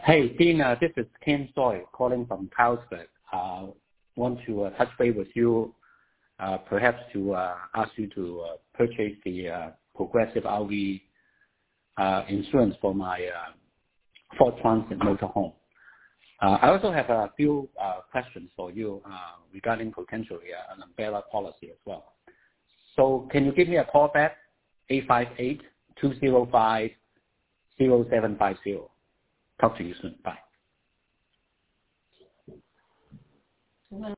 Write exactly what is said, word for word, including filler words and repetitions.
Hey, Dean, uh, this is Ken Soy calling from Carlsbad. Uh, want to uh, touch base with you, uh, perhaps to uh, ask you to uh, purchase the uh, Progressive R V uh, insurance for my uh, Ford Transit motorhome. Uh, I also have a few uh, questions for you uh, regarding potentially uh, an umbrella policy as well. So can you give me a call back, eight five eight, two zero five, zero seven five zero. Talk to you soon. Bye.